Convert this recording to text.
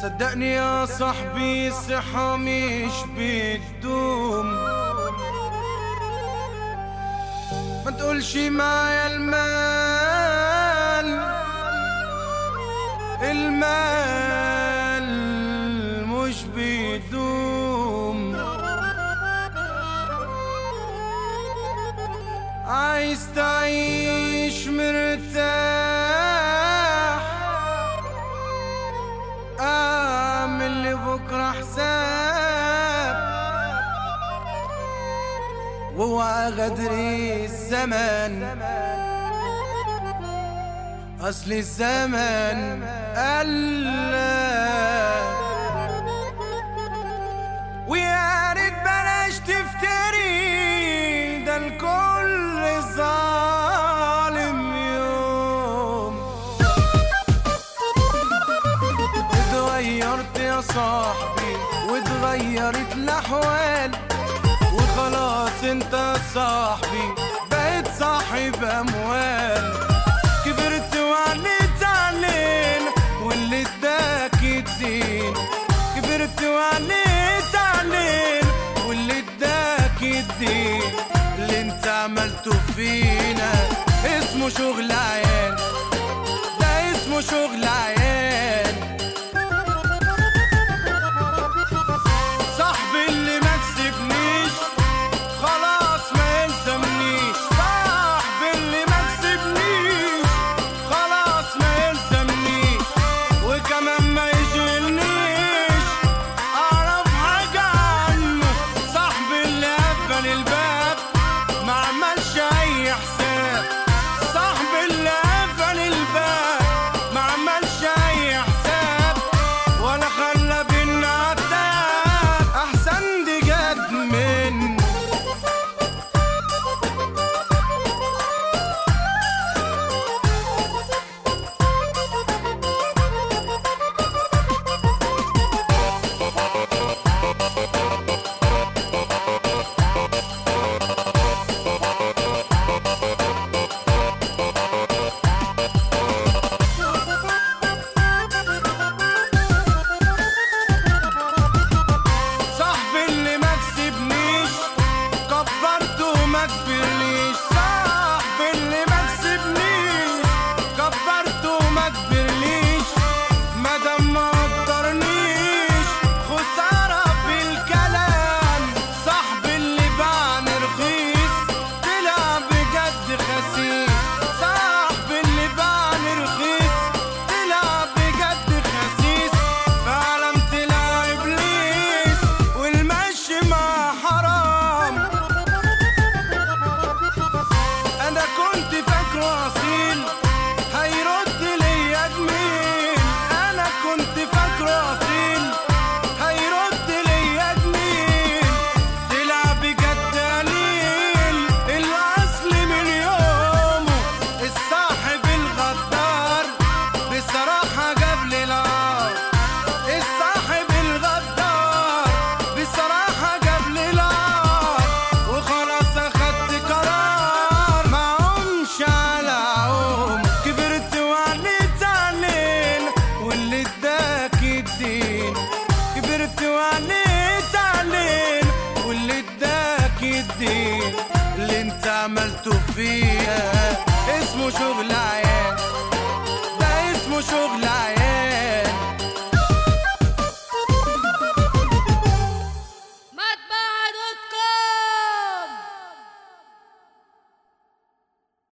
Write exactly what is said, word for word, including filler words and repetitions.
صدقني يا صاحبي الصحة مش بتدوم، ما تقولش معايا المال، المال مش بيدوم. عايز تعيش مرتاح، اعمل لبكره حساب، واوعى غدر الزمن، اصل الزمن قلب. ويا ريت بلاش تفتري، ده الكل ظالم يوم. اتغيرت يا صاحبي واتغيرت الاحوال، وخلاص انت صاحبي بقيت صاحب اموال. كبرت وعليت علينا واللي اداك الدين، كبرت وعليت علينا واللي اداك الدين. اللي انت عملته فينا اسمه شغل عيال، ده اسمه شغل عيال. صاحبي اللي ما كسبنيش خلاص ما يلزمنيش، صاحبي اللي ما كسبنيش خلاص ما يلزمنيش، وكمان ما يجيلنيش اعرف حاجة عنه. صاحبي اللي قفل الباب ما عملش اي حساب، صاحبي اللي قفل الباب ما عملش اي حساب، ولا خلى بينا عتاب. احسن دي جد منه. صاحبي اللي ما كسبنيش كبرته وما كبرليش، صاحبي اللي ما كسبنيش كبرته وما كبرليش. مادام ما قدرنيش خسارة في الكلام، صاحبي اللي باعني رخيص طلع بجد خسيس، صاحبي اللي باعني رخيص طلع بجد خسيس. فعلا طلع ابليس والمشي مع حرام. انا كنت فاكره اصيل هيرد ليا جميل، انا كنت فاكره اصيل هيرد ليا جميل. طلع بجد قليل الاصل من يومه. الصاحب الغدار بصراحة جاب لي العار، الصاحب الغدار بصراحة جاب لي العار. وخلاص اخدت قرار ما عمش على عوم. كبرت وعليت علينا واللي اداك الدين، كبرت وعليت علينا واللي اداك الدين. اللي انت عملته فيها اسمه شغل عيال، ده اسمه شغل عيال.